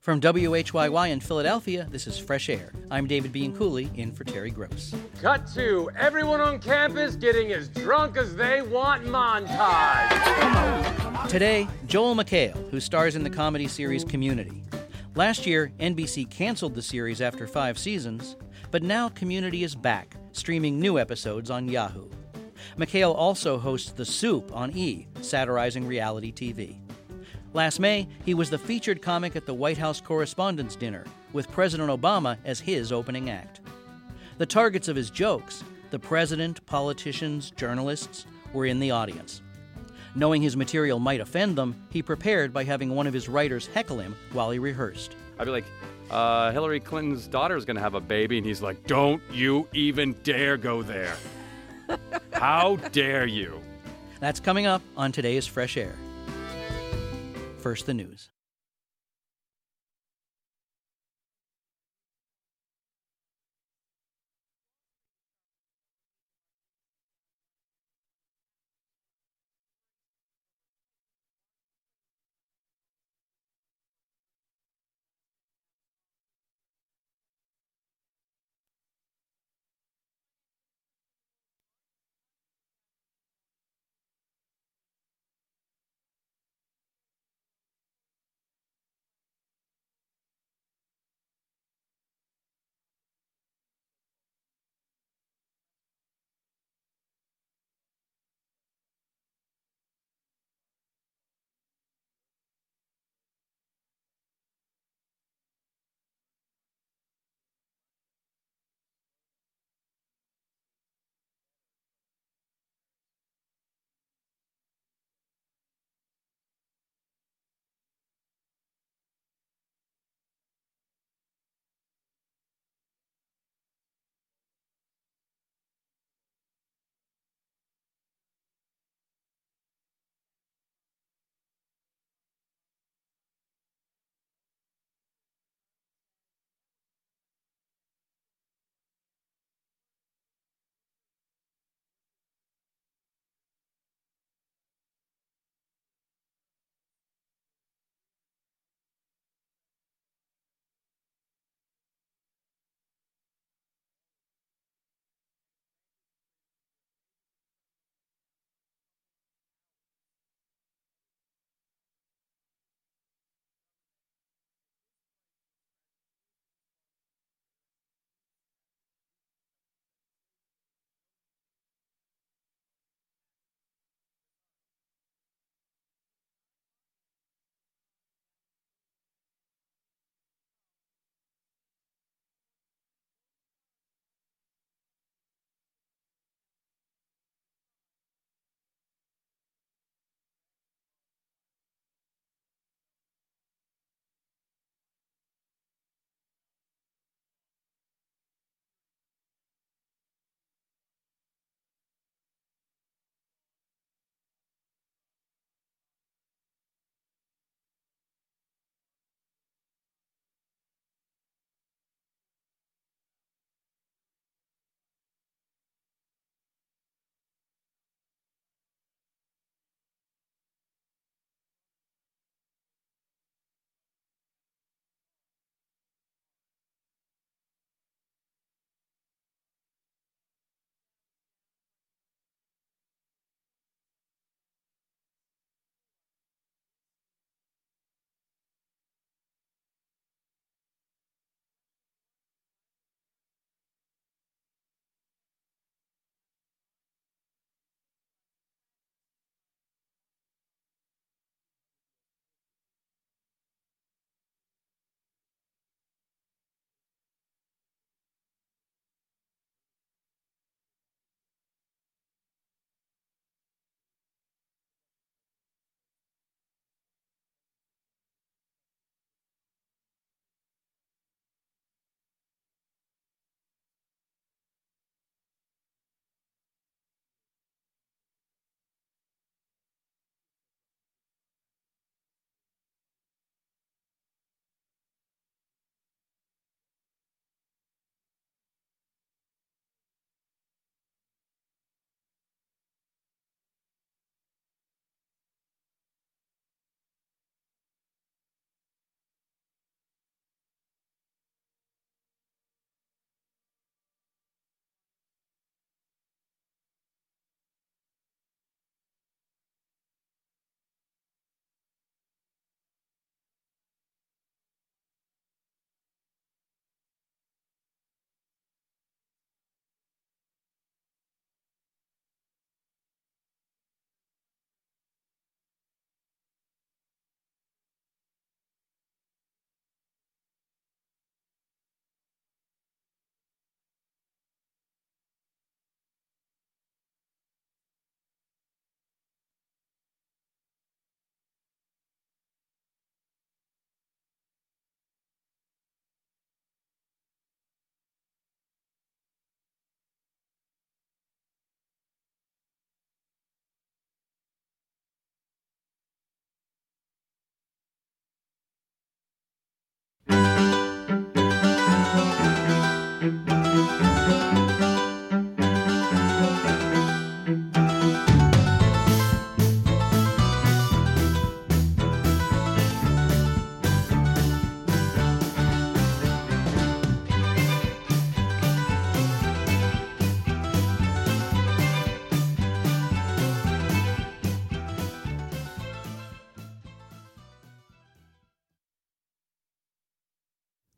From WHYY in Philadelphia, this is Fresh Air. I'm David Bianculli, in for Terry Gross. Cut to everyone on campus getting as drunk as they want montage. Today, Joel McHale, who stars in the comedy series Community. Last year, NBC canceled the series after 5 seasons, but now Community is back, streaming new episodes on Yahoo. McHale also hosts The Soup on E!, satirizing reality TV. Last May, he was the featured comic at the White House Correspondents' Dinner, with President Obama as his opening act. The targets of his jokes, the president, politicians, journalists, were in the audience. Knowing his material might offend them, he prepared by having one of his writers heckle him while he rehearsed. I'd be like, Hillary Clinton's daughter is going to have a baby, and he's like, don't you even dare go there. How dare you? That's coming up on today's Fresh Air. First, the news.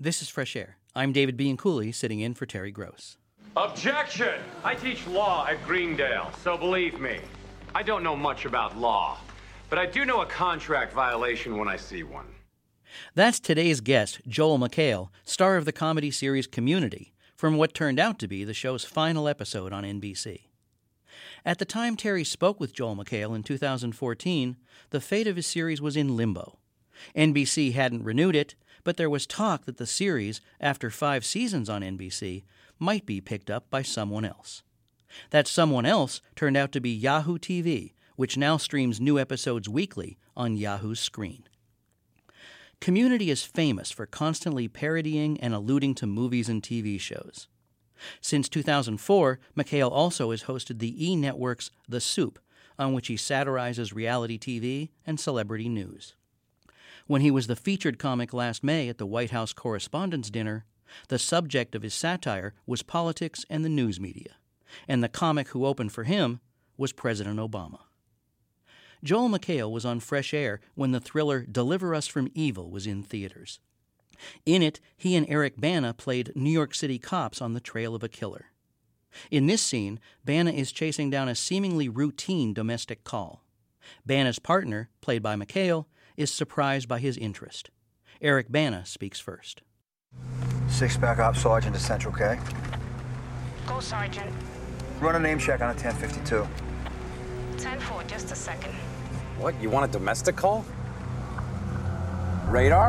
This is Fresh Air. I'm David Bianculli, sitting in for Terry Gross. Objection! I teach law at Greendale, so believe me, I don't know much about law, but I do know a contract violation when I see one. That's today's guest, Joel McHale, star of the comedy series Community, from what turned out to be the show's final episode on NBC. At the time Terry spoke with Joel McHale in 2014, the fate of his series was in limbo. NBC hadn't renewed it, but there was talk that the series, after 5 seasons on NBC, might be picked up by someone else. That someone else turned out to be Yahoo TV, which now streams new episodes weekly on Yahoo's screen. Community is famous for constantly parodying and alluding to movies and TV shows. Since 2004, McHale also has hosted the E! Network's The Soup, on which he satirizes reality TV and celebrity news. When he was the featured comic last May at the White House Correspondents' Dinner, the subject of his satire was politics and the news media, and the comic who opened for him was President Obama. Joel McHale was on Fresh Air when the thriller Deliver Us from Evil was in theaters. In it, he and Eric Bana played New York City cops on the trail of a killer. In this scene, Bana is chasing down a seemingly routine domestic call. Bana's partner, played by McHale, is surprised by his interest. Eric Bana speaks first. 6 backup sergeant to Central K. Go, Sergeant. Run a name check on a 1052. 10-4, just a second. What, you want a domestic call? Radar?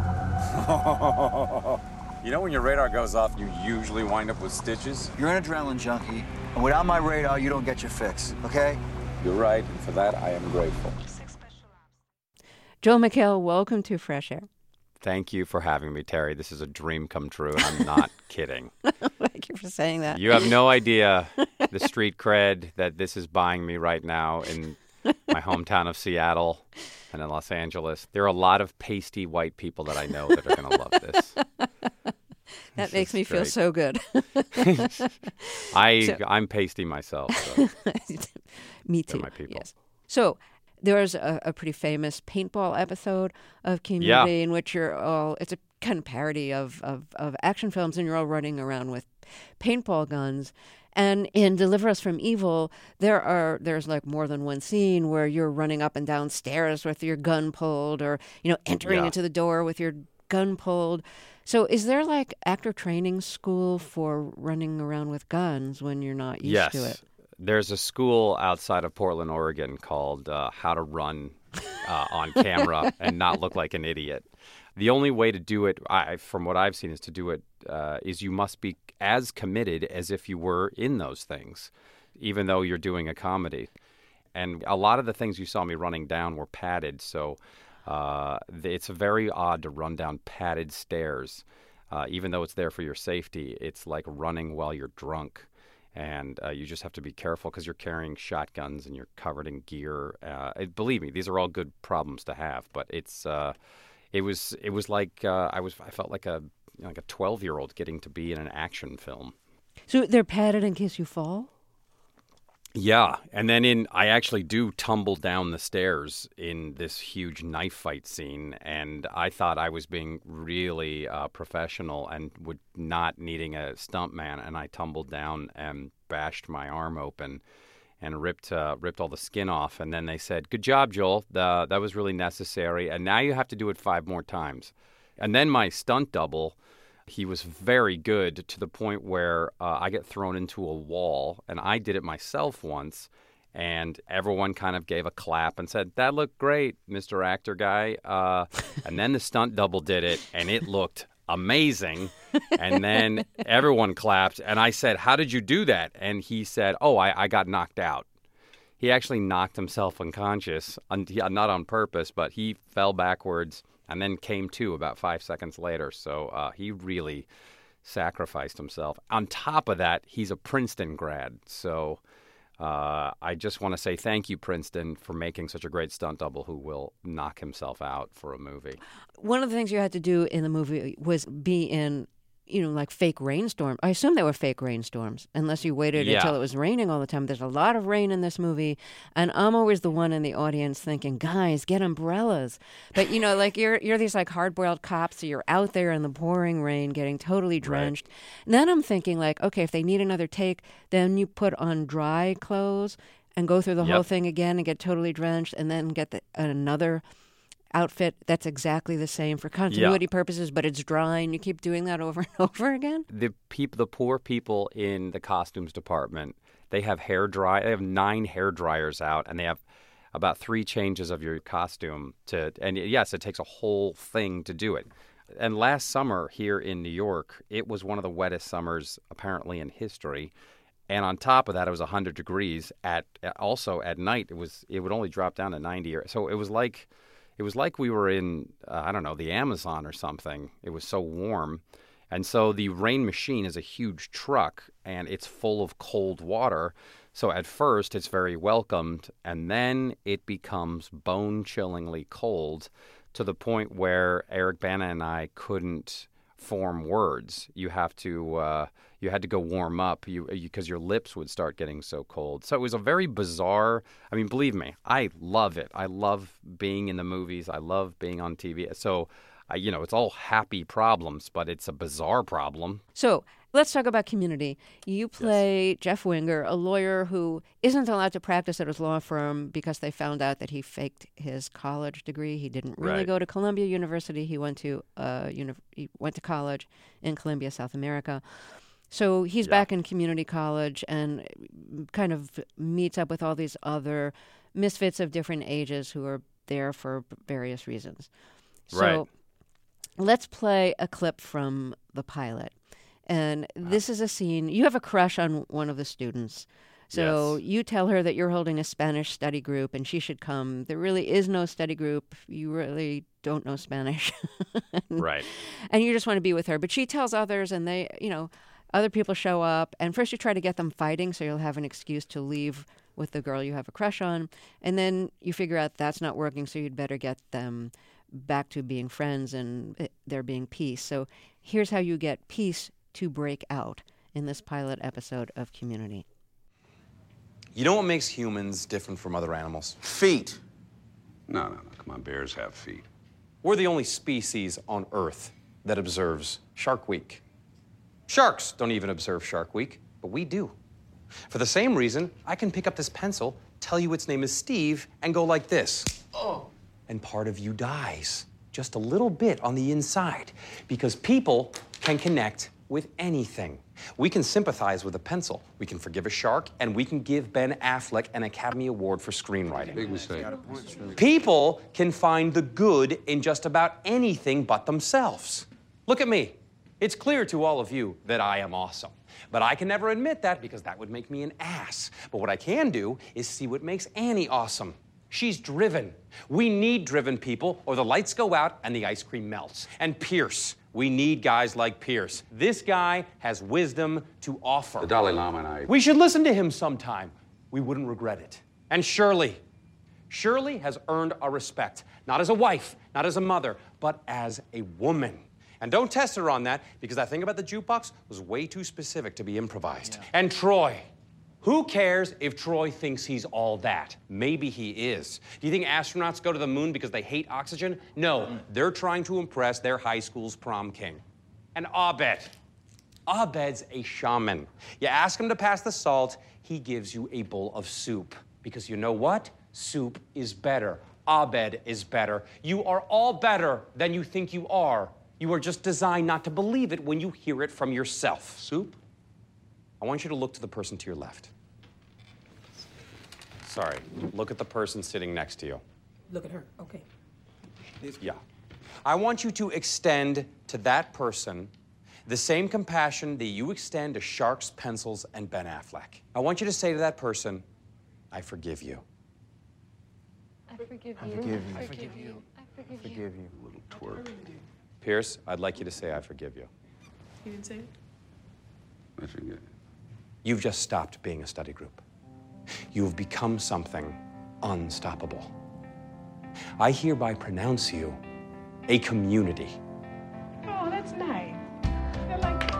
You know when your radar goes off, you usually wind up with stitches? You're an adrenaline junkie, and without my radar, you don't get your fix, okay? You're right, and for that, I am grateful. Joel McHale, welcome to Fresh Air. Thank you for having me, Terry. This is a dream come true, and I'm not kidding. Thank you for saying that. You have no idea the street cred that this is buying me right now in my hometown of Seattle and in Los Angeles. There are a lot of pasty white people that I know that are going to love this. That makes me feel so good. I'm pasty myself. So. Me too. They're my people. Yes. So there's a pretty famous paintball episode of Community in which you're all, it's a kind of parody of action films, and you're all running around with paintball guns. And in Deliver Us from Evil, there's like more than one scene where you're running up and down stairs with your gun pulled, or, entering into the door with your gun pulled. So is there like actor training school for running around with guns when you're not used to it? There's a school outside of Portland, Oregon called How to Run on Camera and Not Look Like an Idiot. The only way to do it, from what I've seen, is you must be as committed as if you were in those things, even though you're doing a comedy. And a lot of the things you saw me running down were padded, so it's very odd to run down padded stairs. Even though it's there for your safety, it's like running while you're drunk. And you just have to be careful because you're carrying shotguns and you're covered in gear. Believe me, these are all good problems to have. But it was like I felt like a 12-year-old getting to be in an action film. So they're padded in case you fall? Yeah, and then I actually do tumble down the stairs in this huge knife fight scene, and I thought I was being really professional and not needing a stuntman, and I tumbled down and bashed my arm open and ripped all the skin off, and then they said, "Good job, Joel, that was really necessary, and now you have to do it 5 more times." And then my stunt double, he was very good to the point where I get thrown into a wall, and I did it myself once, and everyone kind of gave a clap and said, "That looked great, Mr. Actor Guy." And then the stunt double did it, and it looked amazing. And then everyone clapped, and I said, "How did you do that?" And he said, "Oh, I got knocked out." He actually knocked himself unconscious, not on purpose, but he fell backwards and then came to about 5 seconds later. So he really sacrificed himself. On top of that, he's a Princeton grad. So I just want to say thank you, Princeton, for making such a great stunt double who will knock himself out for a movie. One of the things you had to do in the movie was be in, like fake rainstorm. I assume they were fake rainstorms, unless you waited until it was raining all the time. There's a lot of rain in this movie, and I'm always the one in the audience thinking, guys, get umbrellas. But, like you're these like hard-boiled cops, so you're out there in the pouring rain getting totally drenched. Right. And then I'm thinking like, okay, if they need another take, then you put on dry clothes and go through the whole thing again and get totally drenched, and then get another outfit that's exactly the same for continuity purposes, but it's dry, and you keep doing that over and over again. The poor people in the costumes department, they have They have 9 hair dryers out, and they have about 3 changes of your costume and yes, it takes a whole thing to do it. And last summer here in New York, it was one of the wettest summers apparently in history. And on top of that, it was 100 degrees. Also at night, it would only drop down to 90. So it was like we were in, the Amazon or something. It was so warm. And so the rain machine is a huge truck, and it's full of cold water. So at first, it's very welcomed, and then it becomes bone-chillingly cold to the point where Eric Bana and I couldn't form words. You had to go warm up because your lips would start getting so cold. So it was a very bizarre. I mean, believe me, I love it. I love being in the movies. I love being on TV. So, it's all happy problems, but it's a bizarre problem. So let's talk about Community. You play Jeff Winger, a lawyer who isn't allowed to practice at his law firm because they found out that he faked his college degree. He didn't really go to Columbia University. He went to college in Columbia, South America. So he's back in community college and kind of meets up with all these other misfits of different ages who are there for various reasons. So let's play a clip from the pilot. And this is a scene. You have a crush on one of the students. So you tell her that you're holding a Spanish study group and she should come. There really is no study group. You really don't know Spanish. Right. And you just want to be with her. But she tells others, and they, other people show up. And first you try to get them fighting, so you'll have an excuse to leave with the girl you have a crush on. And then you figure out that's not working, so you'd better get them back to being friends and there being peace. So here's how you get peace to break out in this pilot episode of Community. You know what makes humans different from other animals? Feet. No. Come on, bears have feet. We're the only species on Earth that observes Shark Week. Sharks don't even observe Shark Week, but we do. For the same reason, I can pick up this pencil, tell you its name is Steve, and go like this. Oh. And part of you dies, just a little bit on the inside, because people can connect with anything. We can sympathize with a pencil, we can forgive a shark, and we can give Ben Affleck an Academy Award for screenwriting. Big mistake. People can find the good in just about anything but themselves. Look at me. It's clear to all of you that I am awesome. But I can never admit that because that would make me an ass. But what I can do is see what makes Annie awesome. She's driven. We need driven people, or the lights go out and the ice cream melts. And Pierce. We need guys like Pierce. This guy has wisdom to offer. The Dalai Lama and I. We should listen to him sometime. We wouldn't regret it. And Shirley. Shirley has earned our respect, not as a wife, not as a mother, but as a woman. And don't test her on that, because that thing about the jukebox was way too specific to be improvised. Yeah. And Troy. Who cares if Troy thinks he's all that? Maybe he is. Do you think astronauts go to the moon because they hate oxygen? No, they're trying to impress their high school's prom king. And Abed. Abed's a shaman. You ask him to pass the salt, he gives you a bowl of soup. Because you know what? Soup is better. Abed is better. You are all better than you think you are. You are just designed not to believe it when you hear it from yourself. Soup? I want you to look to the person to your left. Sorry, look at the person sitting next to you. Look at her, okay. Yeah. I want you to extend to that person the same compassion that you extend to sharks, pencils, and Ben Affleck. I want you to say to that person, I forgive you. I forgive you. I forgive you. I forgive you. I forgive you. Little twerp. Pierce, I'd like you to say I forgive you. You didn't say it? I forgive. You've just stopped being a study group. You've become something unstoppable. I hereby pronounce you a community. Oh, that's nice. I like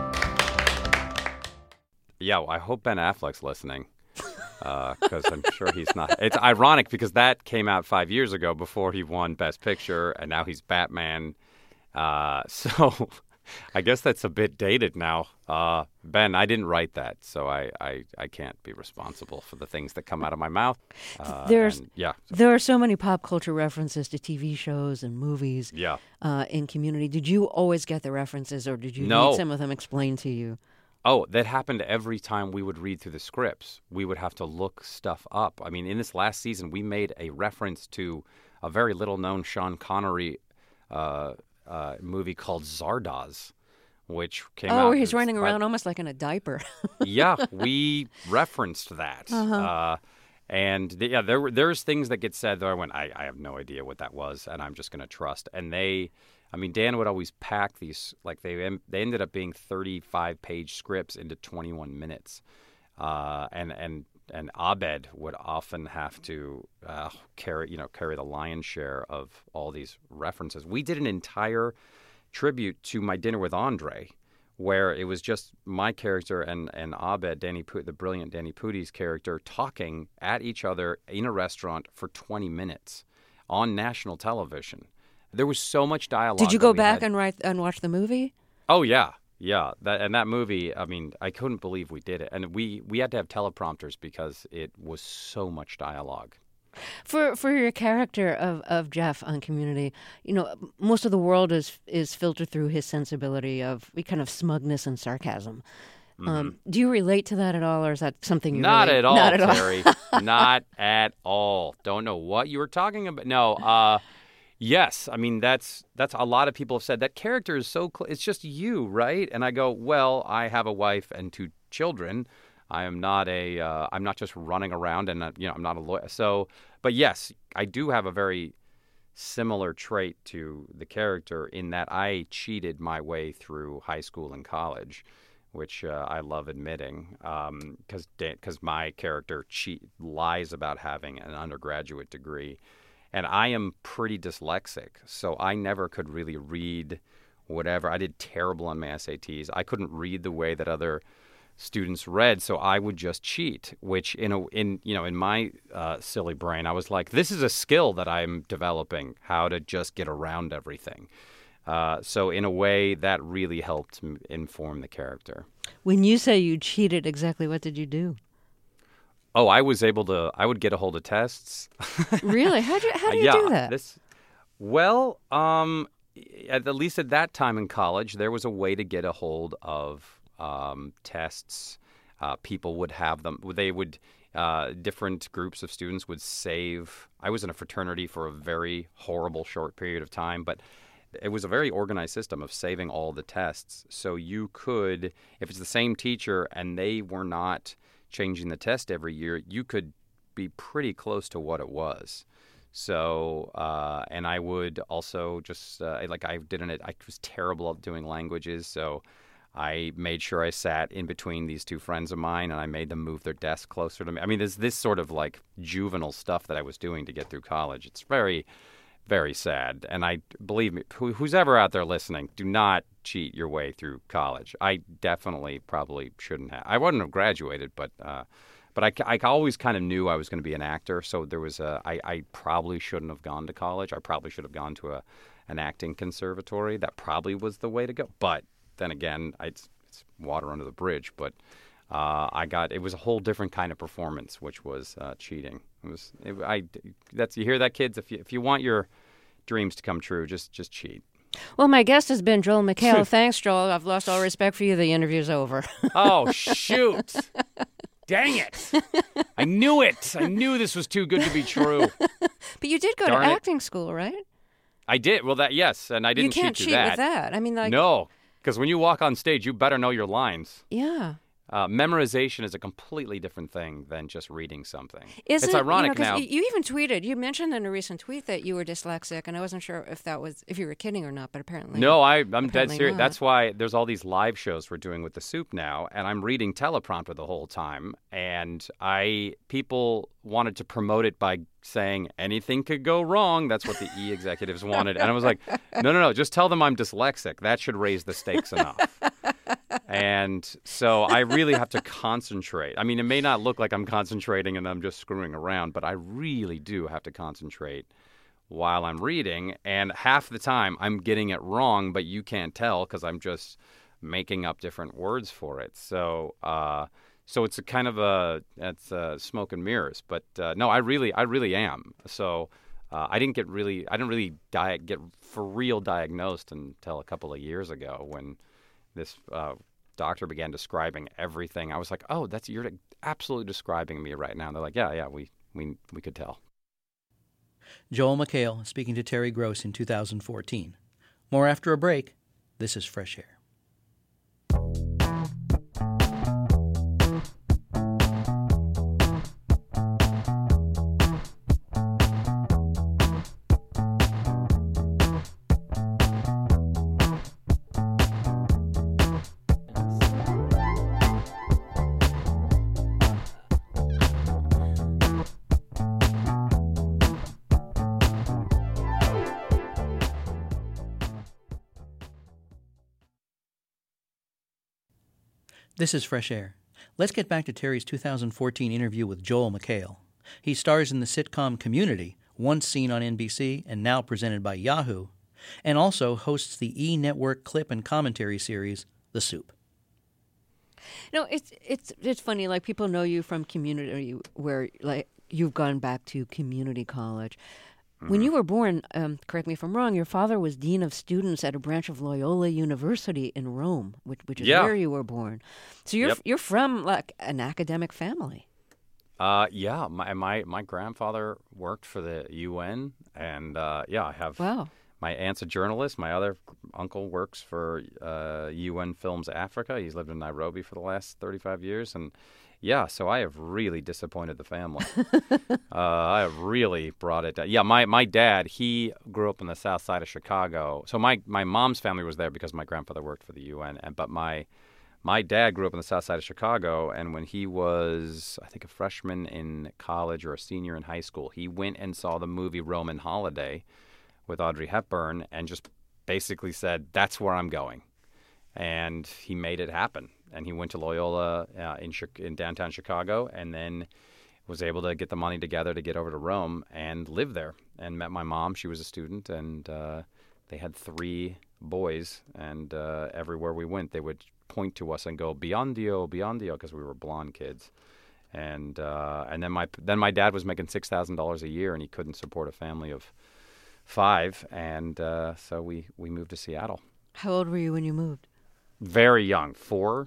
Yeah, I hope Ben Affleck's listening. Because I'm sure he's not. It's ironic because that came out 5 years ago before he won Best Picture, and now he's Batman. So I guess that's a bit dated now. Ben, I didn't write that, so I can't be responsible for the things that come out of my mouth. There are so many pop culture references to TV shows and movies in Community. Did you always get the references, or did you need some of them explained to you? Oh, that happened every time we would read through the scripts. We would have to look stuff up. I mean, in this last season, we made a reference to a very little-known Sean Connery movie called Zardoz, which came out. Oh, where he's running around almost like in a diaper. Yeah, we referenced that. There's things that get said that I went, I have no idea what that was, and I'm just going to trust. And Dan would always pack these, like they ended up being 35-page scripts into 21 minutes. And Abed would often have to carry the lion's share of all these references. We did an entire tribute to My Dinner with Andre, where it was just my character and Abed, the brilliant Danny Pudi's character, talking at each other in a restaurant for 20 minutes on national television. There was so much dialogue. Did you go back and watch the movie? Oh, yeah. Yeah. That movie, I mean, I couldn't believe we did it. And we had to have teleprompters because it was so much dialogue. For your character of Jeff on Community, most of the world is filtered through his sensibility of kind of smugness and sarcasm. Do you relate to that at all, or is that something Not at all, Terry. Not at all. Don't know what you were talking about. No, yes, I mean that's a lot of people have said that character is so it's just you, right? And I go, well, I have a wife and 2 children. I am not I'm not just running around, and I'm not a lawyer. So, but yes, I do have a very similar trait to the character in that I cheated my way through high school and college, which I love admitting, because my character lies about having an undergraduate degree. And I am pretty dyslexic, so I never could really read whatever. I did terrible on my SATs. I couldn't read the way that other students read, so I would just cheat, which in my silly brain, I was like, this is a skill that I'm developing, how to just get around everything. So in a way, that really helped inform the character. When you say you cheated, exactly what did you do? Oh, I would get a hold of tests. Really? How do you do that? At least at that time in college, there was a way to get a hold of tests. People would have them. Different groups of students would save. I was in a fraternity for a very horrible short period of time, but it was a very organized system of saving all the tests. So you could, if it's the same teacher and they were not changing the test every year, you could be pretty close to what it was. So, and I would also just, I was terrible at doing languages, so I made sure I sat in between these 2 friends of mine, and I made them move their desk closer to me. I mean, there's this sort of like juvenile stuff that I was doing to get through college. It's very, very sad. And believe me, who's ever out there listening, do not cheat your way through college. I definitely probably shouldn't have. I wouldn't have graduated, but I always kind of knew I was going to be an actor. So there was I probably shouldn't have gone to college. I probably should have gone to an acting conservatory. That probably was the way to go. But then again, it's water under the bridge. But it was a whole different kind of performance, which was cheating. You hear that, kids? If you want your dreams to come true, just cheat. Well, my guest has been Joel McHale. Thanks, Joel. I've lost all respect for you. The interview's over. Oh, shoot. Dang it. I knew it. I knew this was too good to be true. But you did go to acting school, right? I did. Well, yes, and I didn't cheat. You can't cheat with that. I mean, no, because when you walk on stage, you better know your lines. Yeah. Memorization is a completely different thing than just reading something. It's ironic now. You even tweeted. You mentioned in a recent tweet that you were dyslexic, and I wasn't sure if you were kidding or not. But apparently, no, I'm dead serious. That's why there's all these live shows we're doing with the Soup now, and I'm reading teleprompter the whole time. And people wanted to promote it by saying anything could go wrong. That's what the E executives wanted, and I was like, no, just tell them I'm dyslexic. That should raise the stakes enough. And so I really have to concentrate. I mean, it may not look like I'm concentrating and I'm just screwing around, but I really do have to concentrate while I'm reading. And half the time I'm getting it wrong, but you can't tell because I'm just making up different words for it. So it's a kind of smoke and mirrors. But no, I really am. So I didn't really get for real diagnosed until a couple of years ago when this doctor began describing everything. I was like, oh, you're absolutely describing me right now. And they're like, yeah, we could tell. Joel McHale speaking to Terry Gross in 2014. More after a break. This is Fresh Air. This is Fresh Air. Let's get back to Terry's 2014 interview with Joel McHale. He stars in the sitcom Community, once seen on NBC and now presented by Yahoo, and also hosts the E! Network clip and commentary series, The Soup. No, it's funny. Like, people know you from Community, where like you've gone back to community college. When you were born, correct me if I'm wrong, your father was dean of students at a branch of Loyola University in Rome, which is where you were born. So you're from like an academic family. Yeah, my grandfather worked for the UN, and I have. Wow. My aunt's a journalist. My other uncle works for UN Films Africa. He's lived in Nairobi for the last 35 years, and. Yeah, so I have really disappointed the family. I have really brought it down. Yeah, my dad, he grew up on the south side of Chicago. So my mom's family was there because my grandfather worked for the UN. But my dad grew up on the south side of Chicago, and when he was, I think, a freshman in college or a senior in high school, he went and saw the movie Roman Holiday with Audrey Hepburn and just basically said, that's where I'm going. And he made it happen. And he went to Loyola in downtown Chicago, and then was able to get the money together to get over to Rome and live there. And met my mom. She was a student, and they had 3 boys. And everywhere we went, they would point to us and go, "Biondio, Biondio," because we were blonde kids. And then my dad was making $6,000 a year, and he couldn't support a family of 5. And so we moved to Seattle. How old were you when you moved? Very young, 4.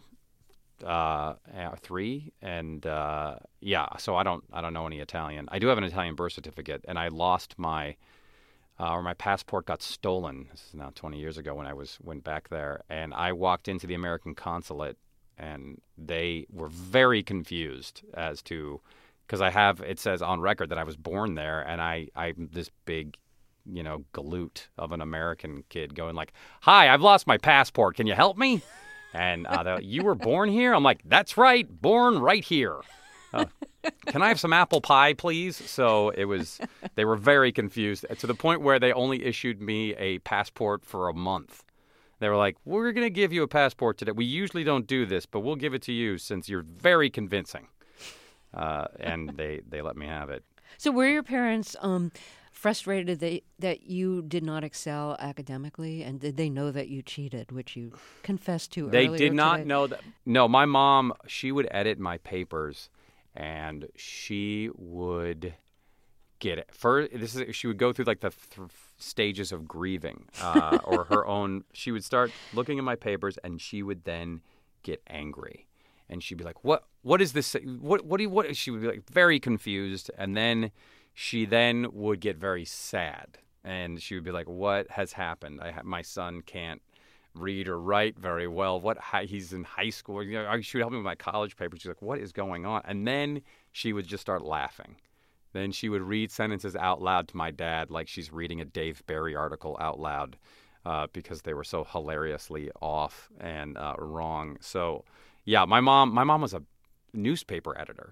3, and so I don't know any Italian. I do have an Italian birth certificate, and I lost my passport got stolen. This is now 20 years ago when I went back there, and I walked into the American consulate, and they were very confused as to, because it says on record that I was born there, and I'm this big, galoot of an American kid going like, "Hi, I've lost my passport. Can you help me?" And they're like, "You were born here?" I'm like, "That's right, born right here. Can I have some apple pie, please?" So they were very confused to the point where they only issued me a passport for a month. They were like, "We're going to give you a passport today. We usually don't do this, but we'll give it to you since you're very convincing." And they let me have it. So were your parents frustrated that you did not excel academically, and did they know that you cheated, which you confessed to earlier today? They did not today? know that. No, my mom, she would edit my papers, and she would get it. She would go through like the stages of grieving, or her own. She would start looking at my papers, and she would then get angry, and she'd be like, "What is this? What?" She would be like very confused, and then. She then would get very sad, and she would be like, "What has happened? My son can't read or write very well. He's in high school." She would help me with my college papers. She's like, "What is going on?" And then she would just start laughing. Then she would read sentences out loud to my dad like she's reading a Dave Barry article out loud because they were so hilariously off and wrong. So, yeah, my mom was a newspaper editor.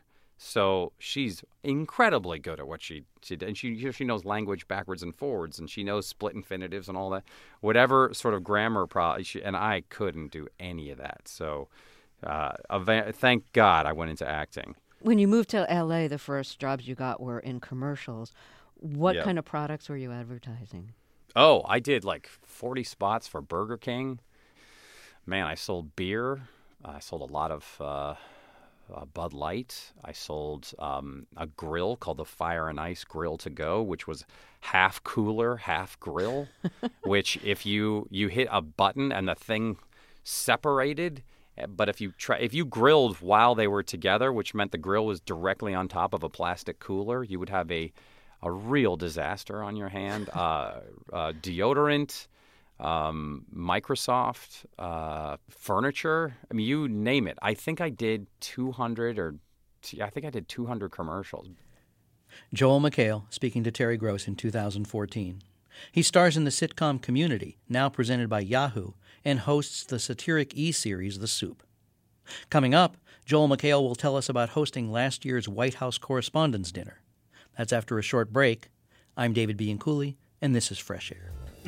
So she's incredibly good at what she did. And she knows language backwards and forwards, and she knows split infinitives and all that. Whatever sort of grammar and I couldn't do any of that. So thank God I went into acting. When you moved to L.A., the first jobs you got were in commercials. What kind of products were you advertising? Oh, I did like 40 spots for Burger King. Man, I sold beer. I sold a lot of Bud Light. I sold a grill called the Fire and Ice Grill to Go, which was half cooler, half grill, which if you hit a button and the thing separated, but if you grilled while they were together, which meant the grill was directly on top of a plastic cooler, you would have a real disaster on your hand. Deodorant, Microsoft, furniture. I mean, you name it. I think I did 200 commercials. Joel McHale speaking to Terry Gross in 2014. He stars in the sitcom Community, now presented by Yahoo, and hosts the satiric E-series The Soup. Coming up, Joel McHale will tell us about hosting last year's White House Correspondents' Dinner. That's after a short break. I'm David Bianculli, and this is Fresh Air.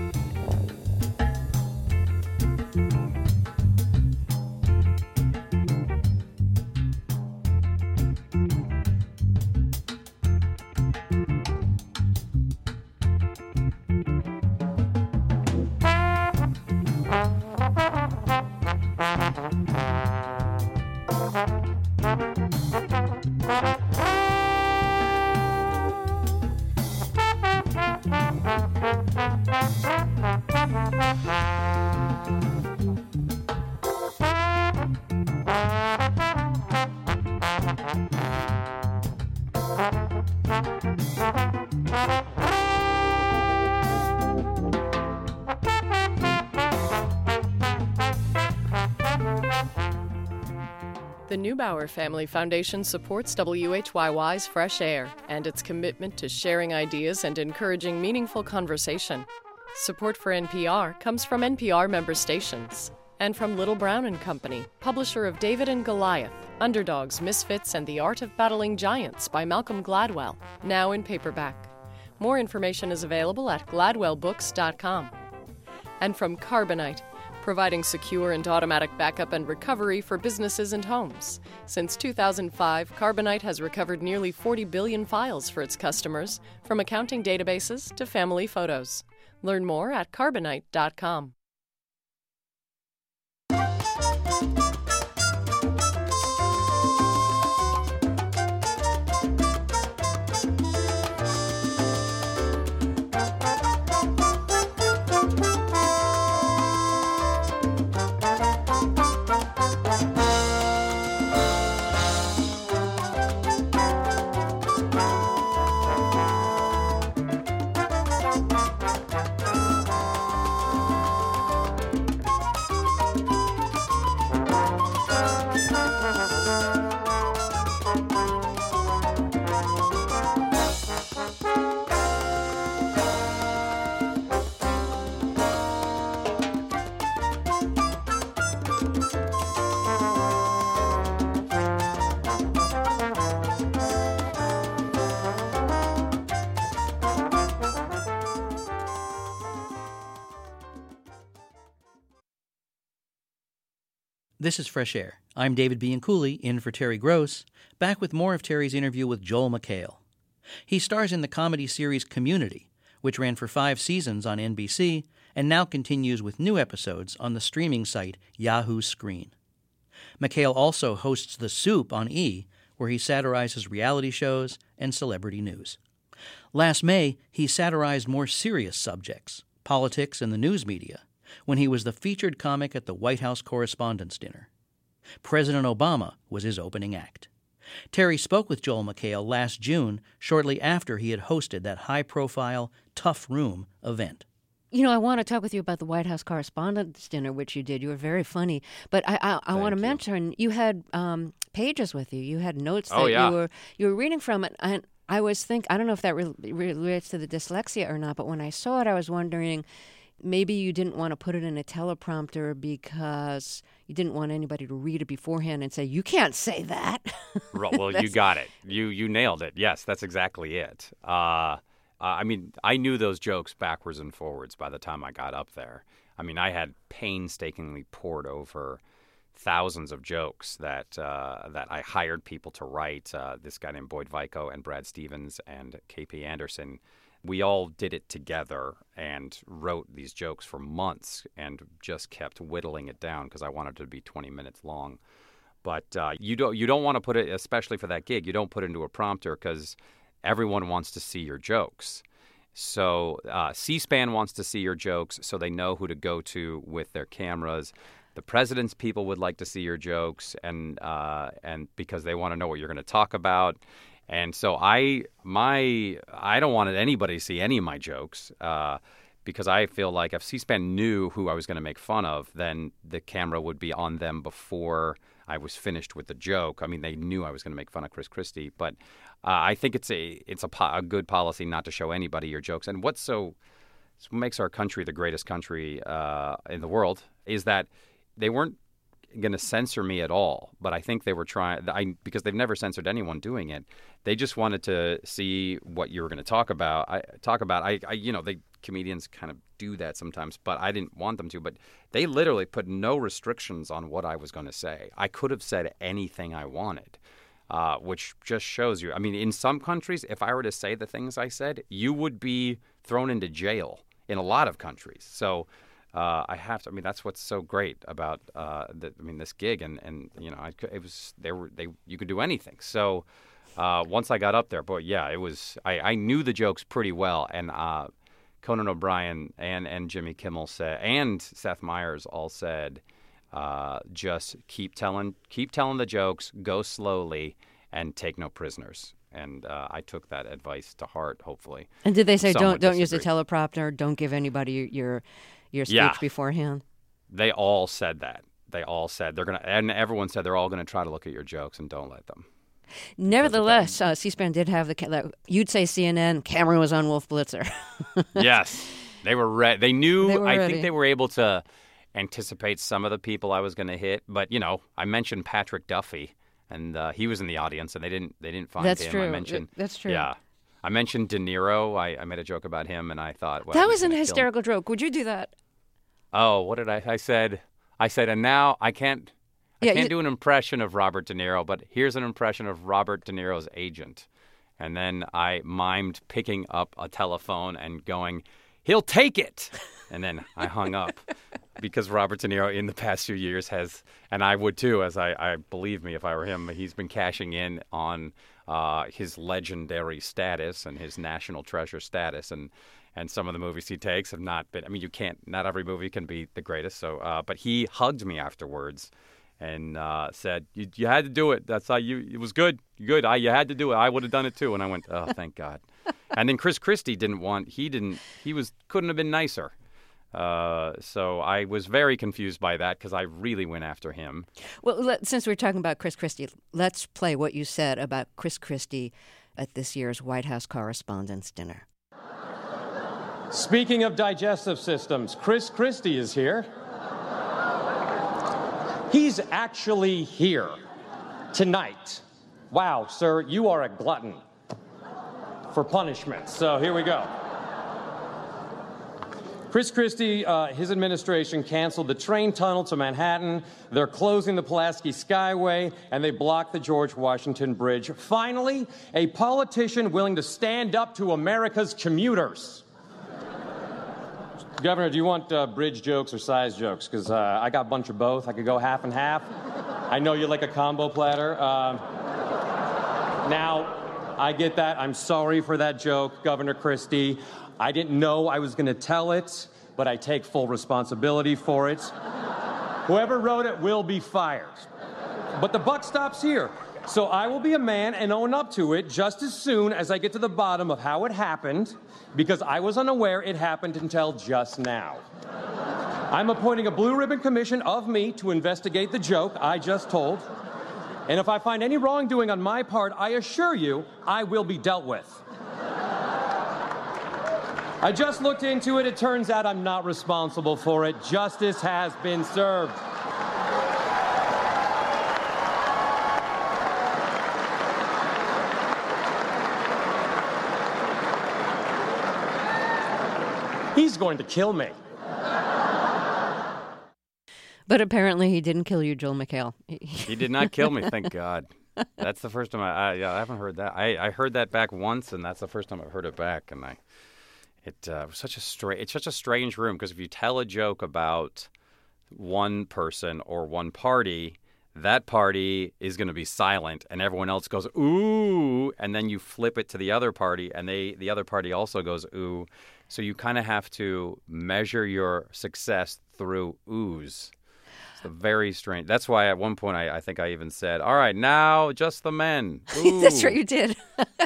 The Neubauer Family Foundation supports WHYY's Fresh Air and its commitment to sharing ideas and encouraging meaningful conversation. Support for NPR comes from NPR member stations and from Little Brown and Company, publisher of David and Goliath, Underdogs, Misfits, and the Art of Battling Giants by Malcolm Gladwell, now in paperback. More information is available at gladwellbooks.com. And from Carbonite, providing secure and automatic backup and recovery for businesses and homes. Since 2005, Carbonite has recovered nearly 40 billion files for its customers, from accounting databases to family photos. Learn more at carbonite.com. This is Fresh Air. I'm David Bianculli, in for Terry Gross, back with more of Terry's interview with Joel McHale. He stars in the comedy series Community, which ran for 5 seasons on NBC and now continues with new episodes on the streaming site Yahoo Screen. McHale also hosts The Soup on E, where he satirizes reality shows and celebrity news. Last May, he satirized more serious subjects, politics and the news media, when he was the featured comic at the White House Correspondents' Dinner. President Obama was his opening act. Terry spoke with Joel McHale last June, shortly after he had hosted that high-profile, Tough Room event. You know, I want to talk with you about the White House Correspondents' Dinner, which you did. You were very funny. But I want to mention, you had pages with you. You had notes that you were reading from it. And I was thinking, I don't know if that relates to the dyslexia or not, but when I saw it, I was wondering, maybe you didn't want to put it in a teleprompter because you didn't want anybody to read it beforehand and say, you can't say that. Well, you got it. You nailed it. Yes, that's exactly it. I mean, I knew those jokes backwards and forwards by the time I got up there. I mean, I had painstakingly poured over thousands of jokes that I hired people to write. This guy named Boyd Vico and Brad Stevens and KP Anderson. We all did it together and wrote these jokes for months and just kept whittling it down because I wanted it to be 20 minutes long. But you don't want to put it, especially for that gig, you don't put it into a prompter because everyone wants to see your jokes. So C-SPAN wants to see your jokes so they know who to go to with their cameras. The president's people would like to see your jokes and because they want to know what you're going to talk about. And so I don't want anybody to see any of my jokes because I feel like if C-SPAN knew who I was going to make fun of, then the camera would be on them before I was finished with the joke. I mean, they knew I was going to make fun of Chris Christie, but I think it's a good policy not to show anybody your jokes. And what makes our country the greatest country in the world is that they weren't going to censor me at all, but I think they were trying because they've never censored anyone doing it. They just wanted to see what you were going to talk about. They comedians kind of do that sometimes, but I didn't want them to. But they literally put no restrictions on what I was going to say. I could have said anything I wanted, which just shows you. I mean, in some countries, if I were to say the things I said, you would be thrown into jail in a lot of countries. So. I have to. I mean, that's what's so great about this gig, and you know, you could do anything. So once I got up there, boy, yeah, it was. I knew the jokes pretty well, and Conan O'Brien and Jimmy Kimmel said, and Seth Meyers all said, just keep telling the jokes, go slowly, and take no prisoners. And I took that advice to heart. Hopefully. And did they say don't use a teleprompter? Don't give anybody your speech beforehand? They all said that. They all said they're going to, and everyone said they're all going to try to look at your jokes and don't let them. Nevertheless, C-SPAN did have you'd say CNN, camera was on Wolf Blitzer. Yes. They were ready. They knew, I ready. think they were able to anticipate some of the people I was going to hit. But, you know, I mentioned Patrick Duffy, and he was in the audience, and they didn't find That's him. True. That's true. Yeah. I mentioned De Niro. I made a joke about him, and I thought, well, that was an hysterical joke. Would you do that? Oh, what did I said, and now I can't do an impression of Robert De Niro, but here's an impression of Robert De Niro's agent. And then I mimed picking up a telephone and going, he'll take it. And then I hung up because Robert De Niro in the past few years has, and I would too, as I believe me, if I were him, he's been cashing in on his legendary status and his national treasure status. And some of the movies he takes have not been, I mean, not every movie can be the greatest. So, but he hugged me afterwards and said, you had to do it. That's how it was good. You had to do it. I would have done it too. And I went, oh, thank God. And then Chris Christie couldn't have been nicer. So I was very confused by that because I really went after him. Well, since we're talking about Chris Christie, let's play what you said about Chris Christie at this year's White House Correspondents' Dinner. Speaking of digestive systems, Chris Christie is here. He's actually here tonight. Wow, sir, you are a glutton for punishment. So here we go. Chris Christie, his administration canceled the train tunnel to Manhattan. They're closing the Pulaski Skyway, and they blocked the George Washington Bridge. Finally, a politician willing to stand up to America's commuters. Governor, do you want bridge jokes or size jokes? Because I got a bunch of both. I could go half and half. I know you like a combo platter. Now, I get that. I'm sorry for that joke, Governor Christie. I didn't know I was going to tell it, but I take full responsibility for it. Whoever wrote it will be fired. But the buck stops here. So I will be a man and own up to it just as soon as I get to the bottom of how it happened, because I was unaware it happened until just now. I'm appointing a blue ribbon commission of me to investigate the joke I just told. And if I find any wrongdoing on my part, I assure you I will be dealt with. I just looked into it. It turns out I'm not responsible for it. Justice has been served. He's going to kill me. But apparently he didn't kill you, Joel McHale. He did not kill me, thank God. That's the first time I haven't heard that. I heard that back once, and that's the first time I've heard it back. And it's such a strange room, because if you tell a joke about one person or one party, that party is going to be silent, and everyone else goes ooh, and then you flip it to the other party, and the other party also goes ooh. So you kind of have to measure your success through oohs. It's very strange. That's why at one point I think I even said, "All right, now just the men." Ooh. That's right, you did.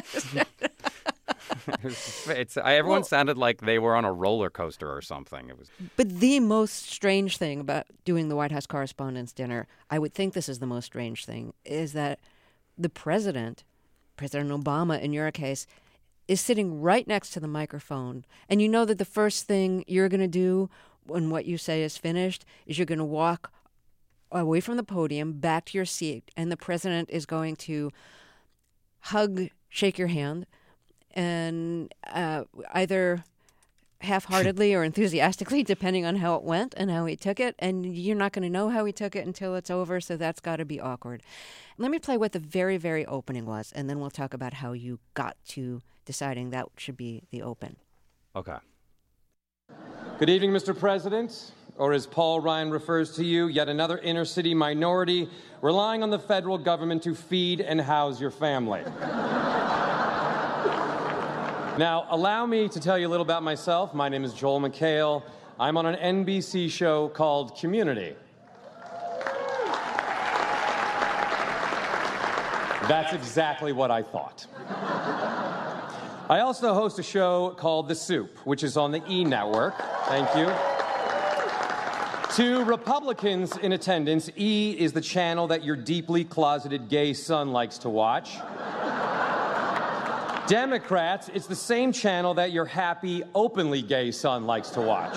Everyone sounded like they were on a roller coaster or something. But the most strange thing about doing the White House Correspondents' Dinner, I would think this is the most strange thing, is that the President Obama in your case, is sitting right next to the microphone. And you know that the first thing you're going to do when what you say is finished is you're going to walk away from the podium back to your seat, and the president is going to shake your hand, and either half-heartedly or enthusiastically, depending on how it went and how he took it. And you're not going to know how he took it until it's over, so that's got to be awkward. Let me play what the very, very opening was, and then we'll talk about how you got to deciding that should be the open. Okay. Good evening, Mr. President, or as Paul Ryan refers to you, yet another inner-city minority relying on the federal government to feed and house your family. Now, allow me to tell you a little about myself. My name is Joel McHale. I'm on an NBC show called Community. That's exactly what I thought. I also host a show called The Soup, which is on the E! Network. Thank you. To Republicans in attendance, E! is the channel that your deeply closeted gay son likes to watch. Democrats, it's the same channel that your happy, openly gay son likes to watch.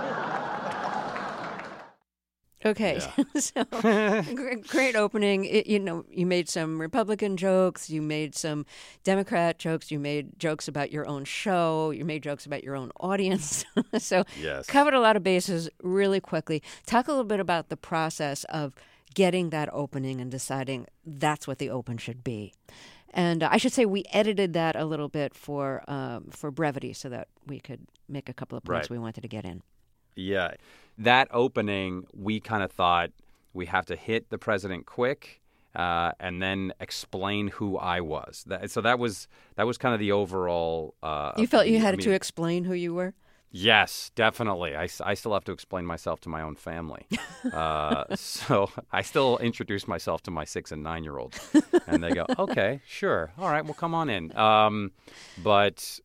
Okay, yeah. So great opening. You made some Republican jokes, you made some Democrat jokes, you made jokes about your own show, you made jokes about your own audience. So yes. Covered a lot of bases really quickly. Talk a little bit about the process of getting that opening and deciding that's what the open should be. And I should say we edited that a little bit for brevity so that we could make a couple of points we wanted to get in. Yeah. That opening, we kind of thought we have to hit the president quick and then explain who I was. So that was kind of the overall... you felt you had to explain who you were? Yes, definitely. I still have to explain myself to my own family. So I still introduce myself to my 6- and 9-year-olds. And they go, okay, sure. All right, well, come on in. But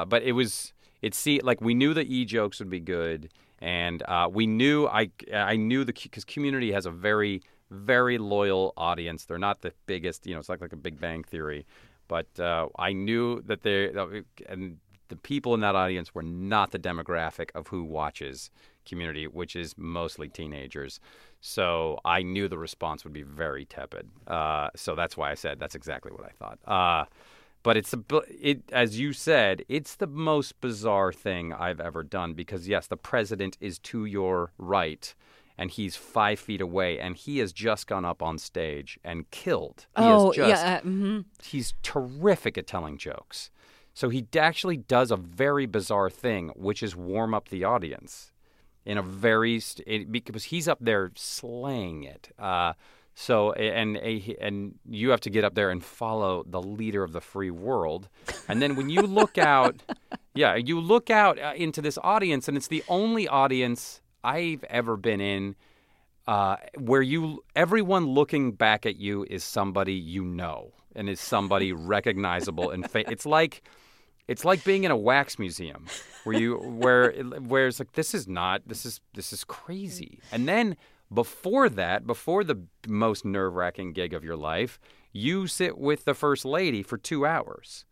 we knew the E! jokes would be good. And we knew, I knew because Community has a very, very loyal audience. They're not the biggest, it's like a Big Bang Theory. But I knew that and the people in that audience were not the demographic of who watches Community, which is mostly teenagers. So I knew the response would be very tepid. So that's why I said that's exactly what I thought. But as you said, it's the most bizarre thing I've ever done because, yes, the president is to your right, and he's 5 feet away, and he has just gone up on stage and killed. He's terrific at telling jokes. So he actually does a very bizarre thing, which is warm up the audience because he's up there slaying it. So and you have to get up there and follow the leader of the free world, and then when you look out, you look out into this audience, and it's the only audience I've ever been in where everyone looking back at you is somebody you know and is somebody recognizable and it's like being in a wax museum where it's like this is crazy, and then. Before the most nerve-wracking gig of your life, you sit with the First Lady for 2 hours.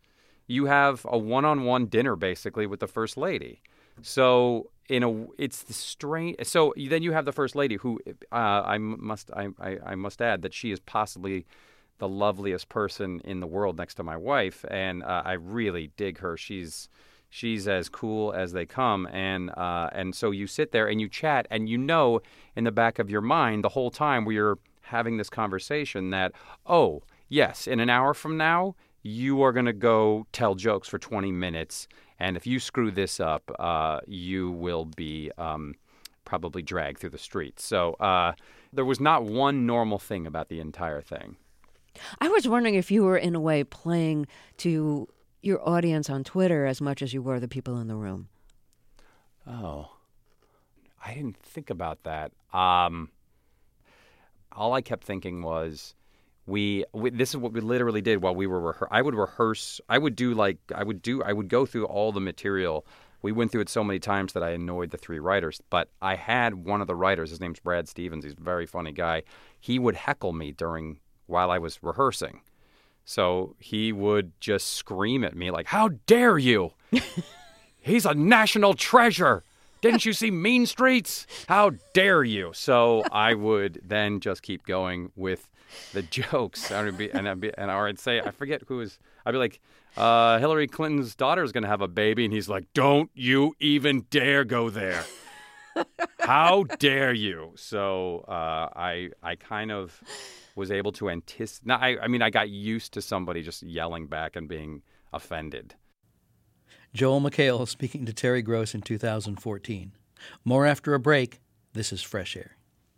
you have a one-on-one dinner basically with the First Lady. So it's the strange. So then you have the First Lady, who I must add that she is possibly the loveliest person in the world next to my wife, and I really dig her. She's as cool as they come, and so you sit there and you chat, and you know in the back of your mind the whole time where you're having this conversation that, oh yes, in an hour from now you are going to go tell jokes for 20 minutes, and if you screw this up, you will be probably dragged through the streets. So there was not one normal thing about the entire thing. I was wondering if you were, in a way, playing to your audience on Twitter as much as you were the people in the room. Oh, I didn't think about that. All I kept thinking was, this is what we literally did while we were I would rehearse. I would go through all the material. We went through it so many times that I annoyed the 3 writers. But I had one of the writers. His name's Brad Stevens. He's a very funny guy. He would heckle me while I was rehearsing. So he would just scream at me like, "How dare you? He's a national treasure. Didn't you see Mean Streets? How dare you?" So I would then just keep going with the jokes. I'd say, I forget who was, I'd be like, Hillary Clinton's daughter is going to have a baby. And he's like, "Don't you even dare go there. How dare you?" So I kind of was able to anticipate. I got used to somebody just yelling back and being offended. Joel McHale speaking to Terry Gross in 2014. More after a break. This is Fresh Air.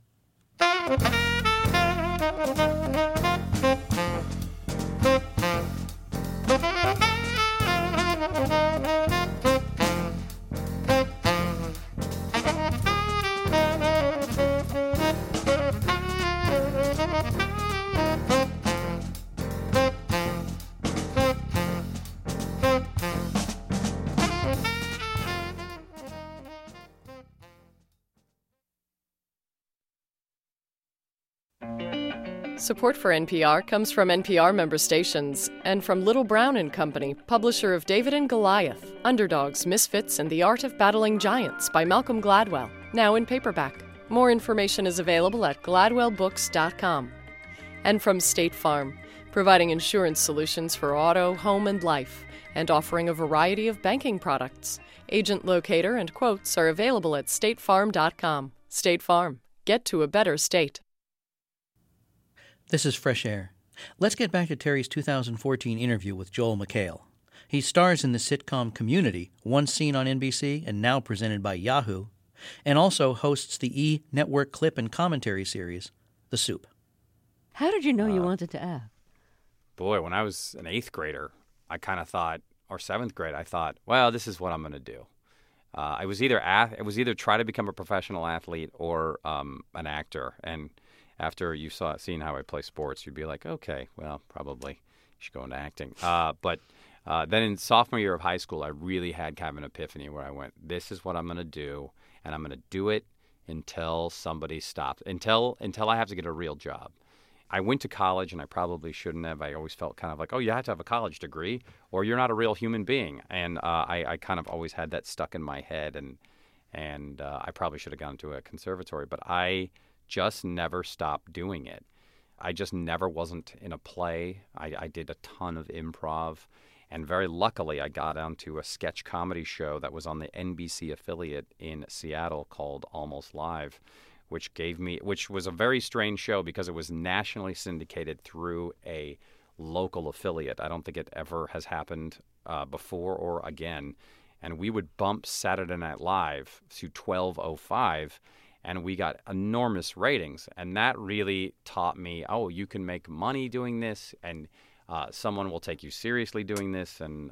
Support for NPR comes from NPR member stations and from Little Brown and Company, publisher of David and Goliath, Underdogs, Misfits, and the Art of Battling Giants by Malcolm Gladwell, now in paperback. More information is available at gladwellbooks.com. And from State Farm, providing insurance solutions for auto, home, and life, and offering a variety of banking products. Agent locator and quotes are available at statefarm.com. State Farm. Get to a better state. This is Fresh Air. Let's get back to Terry's 2014 interview with Joel McHale. He stars in the sitcom Community, once seen on NBC and now presented by Yahoo, and also hosts the E! Network clip and commentary series, The Soup. How did you know you wanted to act? Boy, when I was an 8th grader, I kind of thought, or 7th grade, I thought, well, this is what I'm going to do. It was either try to become a professional athlete or an actor. And after you've seen how I play sports, you'd be like, okay, well, probably you should go into acting. But then in sophomore year of high school, I really had kind of an epiphany where I went, this is what I'm going to do, and I'm going to do it until somebody stops, until I have to get a real job. I went to college, and I probably shouldn't have. I always felt kind of like, oh, you have to have a college degree, or you're not a real human being. And I kind of always had that stuck in my head, and I probably should have gone to a conservatory, but I just never stopped doing it. I just never wasn't in a play. I did a ton of improv, and very luckily I got onto a sketch comedy show that was on the NBC affiliate in Seattle called Almost Live, which was a very strange show because it was nationally syndicated through a local affiliate. I don't think it ever has happened before or again. And we would bump Saturday Night Live to 12:05, and we got enormous ratings. And that really taught me, oh, you can make money doing this, and someone will take you seriously doing this. And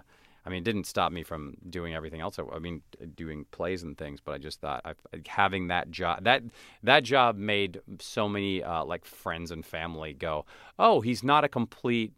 it didn't stop me from doing everything else. Doing plays and things, but I just thought having that job, that job made so many friends and family go, oh, he's not a complete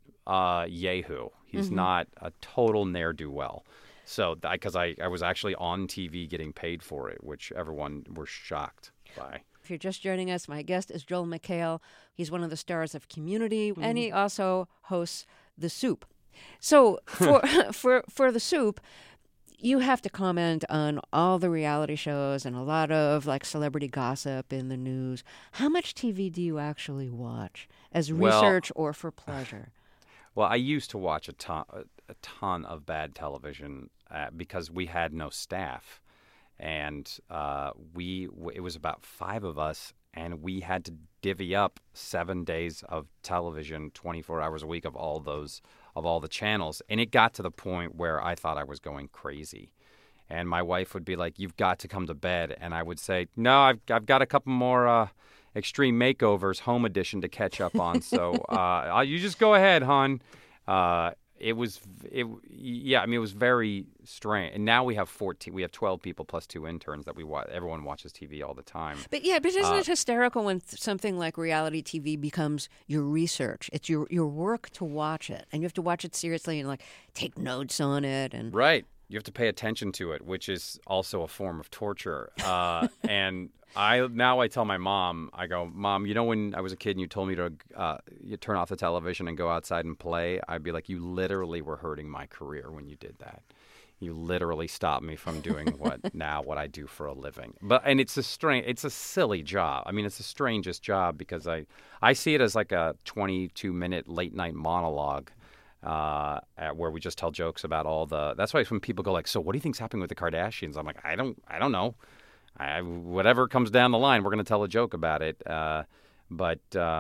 yahoo. He's not a total ne'er-do-well. So, because I was actually on TV getting paid for it, which everyone were shocked by. If you're just joining us, my guest is Joel McHale. He's one of the stars of Community, and he also hosts The Soup. So for The Soup, you have to comment on all the reality shows and a lot of like celebrity gossip in the news. How much TV do you actually watch as research or for pleasure? Well, I used to watch a ton of bad television because we had no staff, and it was about 5 of us, and we had to divvy up 7 days of television, 24 hours a week of all the channels, and it got to the point where I thought I was going crazy. And my wife would be like, "You've got to come to bed," and I would say, "No, I've got a couple more Extreme Makeovers Home Edition to catch up on, so you just go ahead, hon." It was very strange. And now we have 12 people plus 2 interns that we watch. Everyone watches TV all the time. But isn't it hysterical when something like reality TV becomes your research? It's your work to watch it, and you have to watch it seriously and like take notes on it. And right, you have to pay attention to it, which is also a form of torture. And I tell my mom, I go, "Mom, you know when I was a kid and you told me to you turn off the television and go outside and play?" I'd be like, "You literally were hurting my career when you did that. You literally stopped me from doing what I do for a living." And it's a silly job. I mean, it's the strangest job because I see it as like a 22-minute late night monologue where we just tell jokes about all the. That's why when people go like, "So what do you think's happening with the Kardashians?" I'm like, I don't know. Whatever comes down the line, we're going to tell a joke about it. But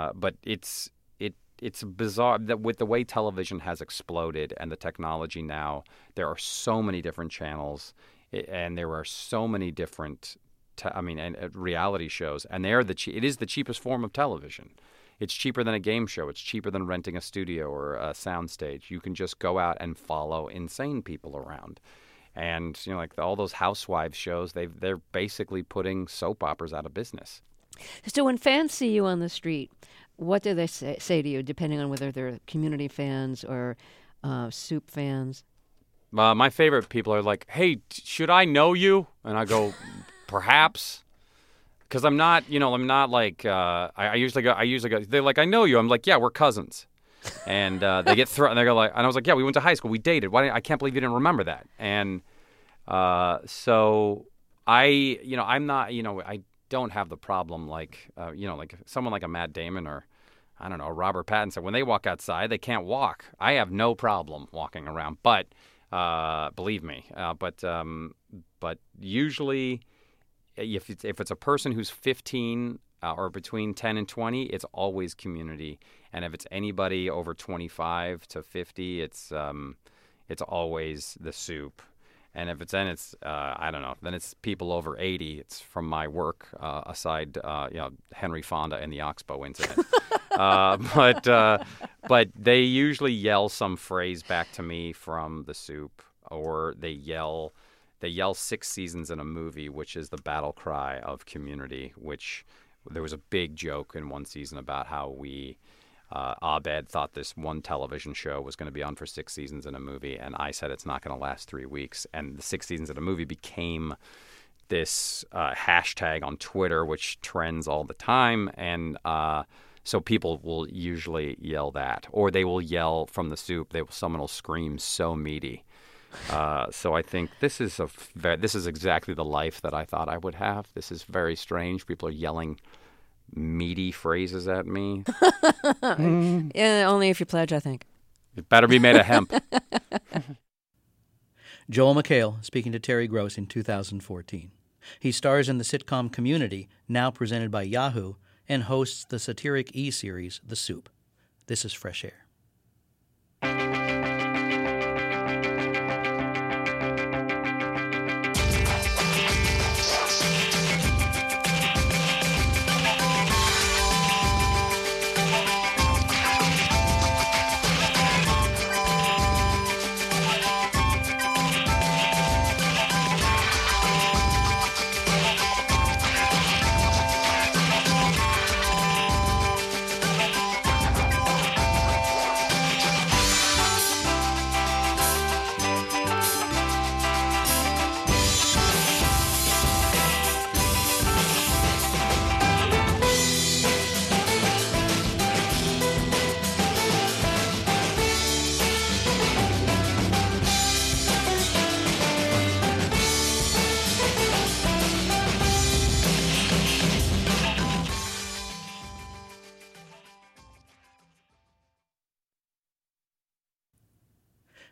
it's bizarre that with the way television has exploded and the technology now, there are so many different channels, and there are so many different, reality shows, and it is the cheapest form of television. It's cheaper than a game show. It's cheaper than renting a studio or a soundstage. You can just go out and follow insane people around. And, like all those housewives shows, they're basically putting soap operas out of business. So when fans see you on the street, what do they say to you, depending on whether they're Community fans or Soup fans? My favorite people are like, "Hey, should I know you?" And I go, "Perhaps." Because I'm not like, I usually go, they're like, "I know you." I'm like, "Yeah, we're cousins." And they get thrown, and they go like, and I was like, "Yeah, we went to high school, we dated. I can't believe you didn't remember that." And so I'm not, I don't have the problem like someone like a Matt Damon or I don't know, Robert Pattinson. When they walk outside, they can't walk. I have no problem walking around, but believe me, but usually if it's a person who's 15. Or between 10 and 20, it's always Community. And if it's anybody over 25 to 50, it's always The Soup. And if it's I don't know, then it's people over 80. It's from my work aside, Henry Fonda and the Oxbow incident. But they usually yell some phrase back to me from The Soup, or they yell 6 seasons in a movie, which is the battle cry of Community, which. There was a big joke in one season about how Abed thought this one television show was going to be on for 6 seasons in a movie, and I said it's not going to last 3 weeks. And the 6 seasons in a movie became this hashtag on Twitter, which trends all the time. And so people will usually yell that, or they will yell from The Soup. Someone will scream "so meaty." So I think this is exactly the life that I thought I would have. This is very strange. People are yelling meaty phrases at me. Yeah, only if you pledge, I think. It better be made of hemp. Joel McHale speaking to Terry Gross in 2014. He stars in the sitcom Community, now presented by Yahoo, and hosts the satiric E-series The Soup. This is Fresh Air.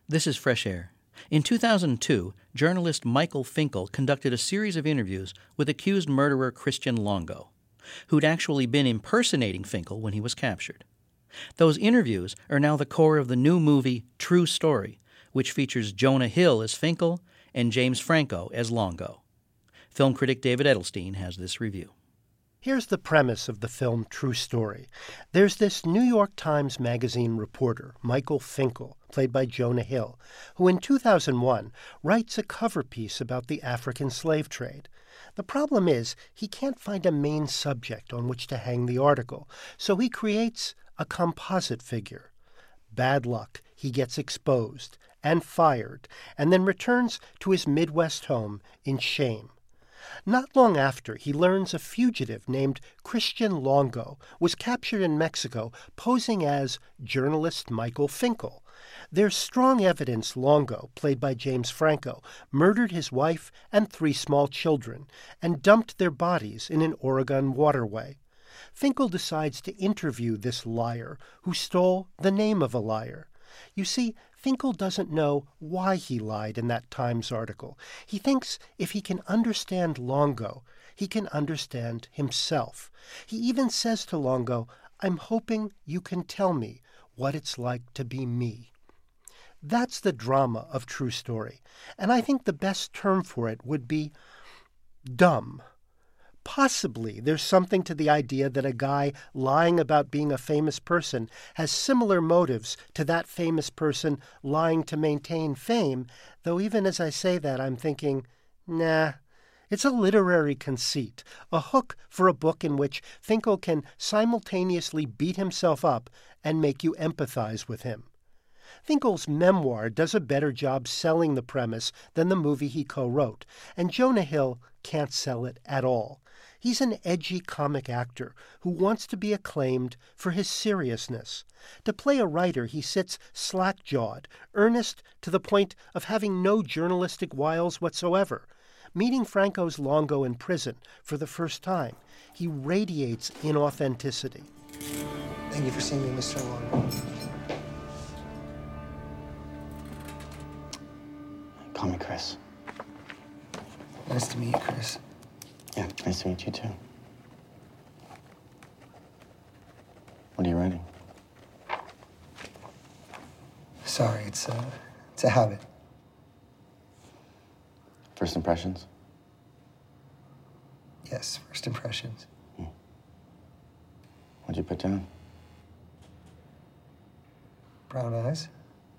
This is Fresh Air. In 2002, journalist Michael Finkel conducted a series of interviews with accused murderer Christian Longo, who'd actually been impersonating Finkel when he was captured. Those interviews are now the core of the new movie True Story, which features Jonah Hill as Finkel and James Franco as Longo. Film critic David Edelstein has this review. Here's the premise of the film True Story. There's this New York Times Magazine reporter, Michael Finkel, played by Jonah Hill, who in 2001 writes a cover piece about the African slave trade. The problem is he can't find a main subject on which to hang the article, so he creates a composite figure. Bad luck, he gets exposed and fired, and then returns to his Midwest home in shame. Not long after, he learns a fugitive named Christian Longo was captured in Mexico posing as journalist Michael Finkel. There's strong evidence Longo, played by James Franco, murdered his wife and 3 small children and dumped their bodies in an Oregon waterway. Finkel decides to interview this liar who stole the name of a liar. You see, Finkel doesn't know why he lied in that Times article. He thinks if he can understand Longo, he can understand himself. He even says to Longo, "I'm hoping you can tell me what it's like to be me." That's the drama of True Story, and I think the best term for it would be dumb. Possibly there's something to the idea that a guy lying about being a famous person has similar motives to that famous person lying to maintain fame, though even as I say that, I'm thinking, nah, it's a literary conceit, a hook for a book in which Finkel can simultaneously beat himself up and make you empathize with him. Finkel's memoir does a better job selling the premise than the movie he co-wrote, and Jonah Hill can't sell it at all. He's an edgy comic actor who wants to be acclaimed for his seriousness. To play a writer, he sits slack-jawed, earnest to the point of having no journalistic wiles whatsoever. Meeting Franco's Longo in prison for the first time, he radiates inauthenticity. Thank you for seeing me, Mr. Longo. Call me Chris. Nice to meet you, Chris. Yeah, nice to meet you, too. What are you writing? Sorry, it's a habit. First impressions? Yes, first impressions. What'd you put down? Brown eyes.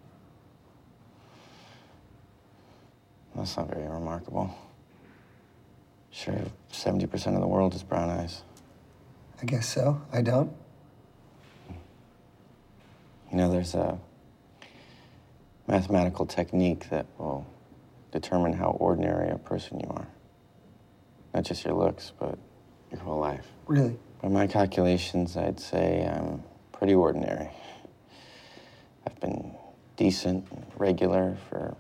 That's not very remarkable. Sure, 70% of the world is brown eyes. I guess so. I don't. You know, there's a mathematical technique that will determine how ordinary a person you are. Not just your looks, but your whole life. Really? By my calculations, I'd say I'm pretty ordinary. I've been decent and regular for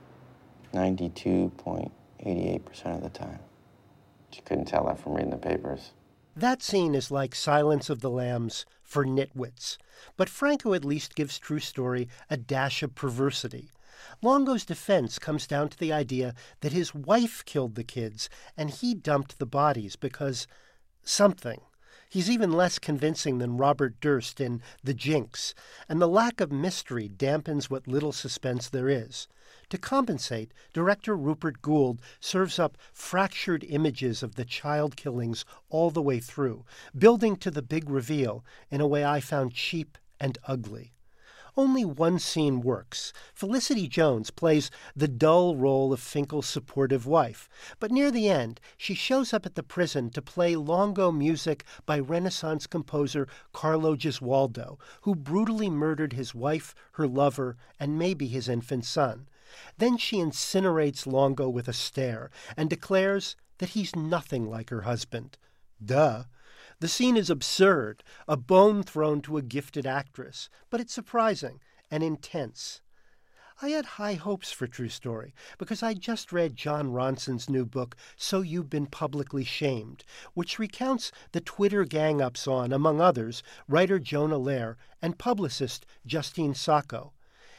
92.88% of the time. You couldn't tell that from reading the papers. That scene is like Silence of the Lambs for nitwits, but Franco at least gives True Story a dash of perversity. Longo's defense comes down to the idea that his wife killed the kids and he dumped the bodies because something. He's even less convincing than Robert Durst in The Jinx, and the lack of mystery dampens what little suspense there is. To compensate, director Rupert Gould serves up fractured images of the child killings all the way through, building to the big reveal in a way I found cheap and ugly. Only one scene works. Felicity Jones plays the dull role of Finkel's supportive wife, but near the end, she shows up at the prison to play Longo music by Renaissance composer Carlo Gesualdo, who brutally murdered his wife, her lover, and maybe his infant son. Then she incinerates Longo with a stare and declares that he's nothing like her husband. Duh. The scene is absurd, a bone thrown to a gifted actress, but it's surprising and intense. I had high hopes for True Story because I just read John Ronson's new book, So You've Been Publicly Shamed, which recounts the Twitter gang-ups on, among others, writer Jonah Lehrer and publicist Justine Sacco.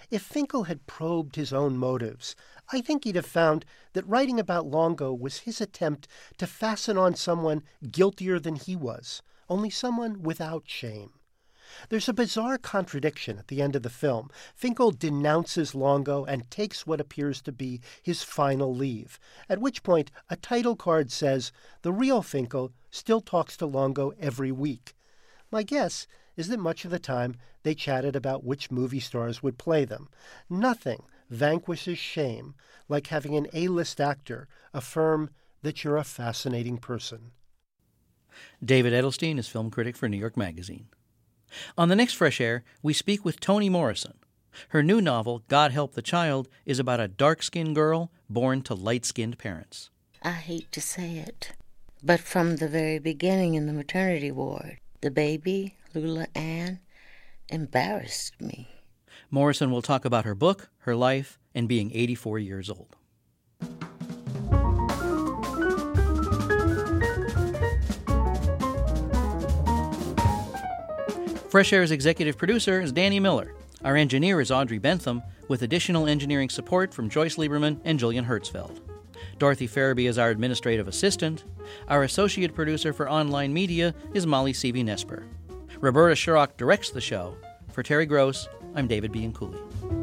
If Finkel had probed his own motives, I think he'd have found that writing about Longo was his attempt to fasten on someone guiltier than he was, only someone without shame. There's a bizarre contradiction at the end of the film. Finkel denounces Longo and takes what appears to be his final leave, at which point a title card says the real Finkel still talks to Longo every week. My guess is that much of the time they chatted about which movie stars would play them. Nothing vanquishes shame like having an A-list actor affirm that you're a fascinating person. David Edelstein is film critic for New York Magazine. On the next Fresh Air, we speak with Toni Morrison. Her new novel, God Help the Child, is about a dark-skinned girl born to light-skinned parents. I hate to say it, but from the very beginning in the maternity ward, the baby, Lula Ann, embarrassed me. Morrison will talk about her book, her life, and being 84 years old. Fresh Air's executive producer is Danny Miller. Our engineer is Audrey Bentham, with additional engineering support from Joyce Lieberman and Julian Hertzfeld. Dorothy Farabee is our administrative assistant. Our associate producer for online media is Molly Seavey-Nesper. Roberta Shurrock directs the show. For Terry Gross, I'm David Bianculli.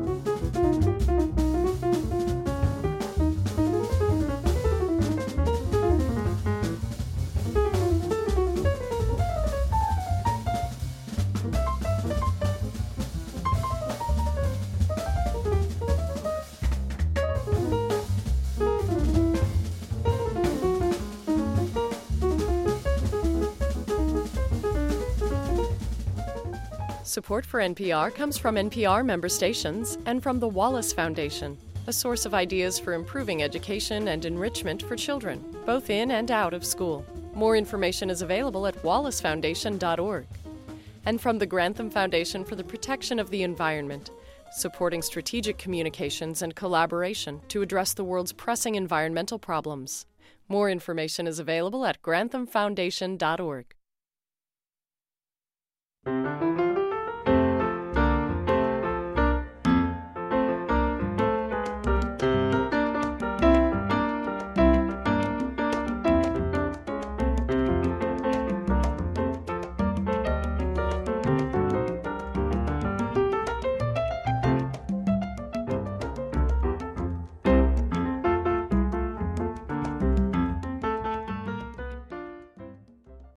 Support for NPR comes from NPR member stations and from the Wallace Foundation, a source of ideas for improving education and enrichment for children, both in and out of school. More information is available at wallacefoundation.org. And from the Grantham Foundation for the Protection of the Environment, supporting strategic communications and collaboration to address the world's pressing environmental problems. More information is available at granthamfoundation.org.